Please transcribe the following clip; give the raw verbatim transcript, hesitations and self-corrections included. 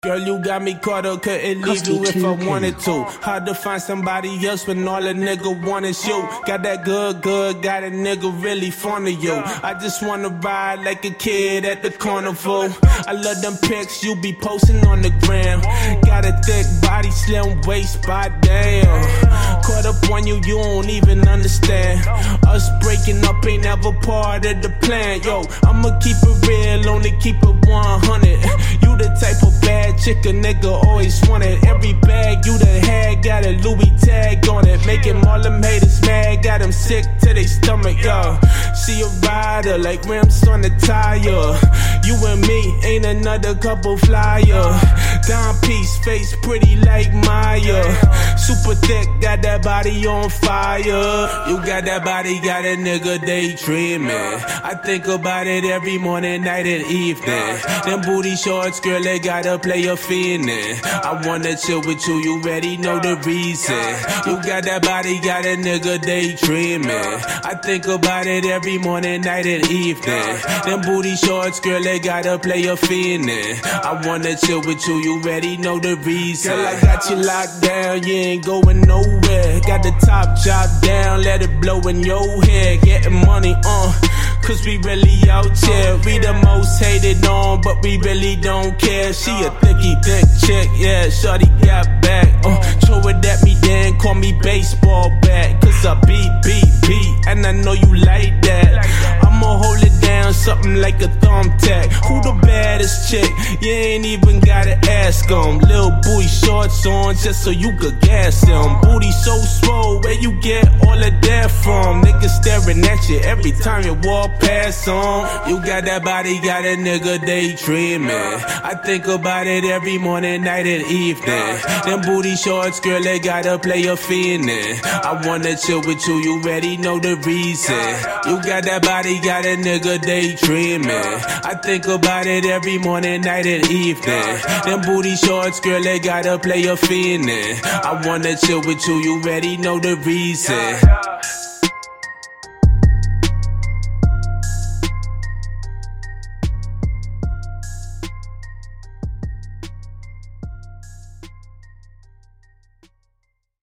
Girl, you got me caught up, couldn't leave you if I wanted to. Hard to find somebody else when all a nigga want is you. Got that good, good, got a nigga really fond of you. I just wanna ride like a kid at the carnival. I love them pics you be posting on the gram. Got a thick body, slim waist, by damn. Caught up on you, you don't even understand. Us breaking up ain't ever part of the plan. Yo, I'ma keep it real, only keep it one hundred. You the type of bad chick a nigga always wanted. Every bag you done had got a Louis tag on it. Making all them haters mad, got them sick to their stomach, yo. She a rider like rims on the tire. You and me ain't another couple flyer. Dime piece, face pretty like Maya. Super thick, got that body on fire. You got that body, got a nigga daydreaming. I think about it every morning, night and evening. Them booty shorts, girl, they gotta play a fiendin'. I wanna chill with you, you already know the reason. You got that body, got a nigga daydreaming. I think about it every morning, night and evening. Them booty shorts, girl, they gotta play a fiendin'. I wanna chill with you, you already know the reason. Girl, I got you locked down, you ain't going nowhere. Got the top drop down, let it blow in your head. Getting money on, cause we really out here. We the most hated on, but we really don't care. She a thicky thick chick, yeah, shorty got back. Uh, throw it at me then, call me baseball bat. Cause I beat, beat, beat, and I know you like that. I'ma hold it down, something like a thumbtack. Who the baddest chick? You ain't even gotta ask them. Lil' booty shorts on, just so you could gas them. Booty so swole, where you get all of that from? Niggas staring at you every time you walk past them. You got that body, got a nigga daydreaming. I think about it every morning, night and evening. Them booty shorts, girl, they gotta play a fiendin'. I wanna chill with you, you already know the reason. You got that body, got a nigga daydreaming. I think about it every morning, night and evening. Them booty shorts, girl, they gotta play a fiendin'. I wanna chill with you, you already know the reason.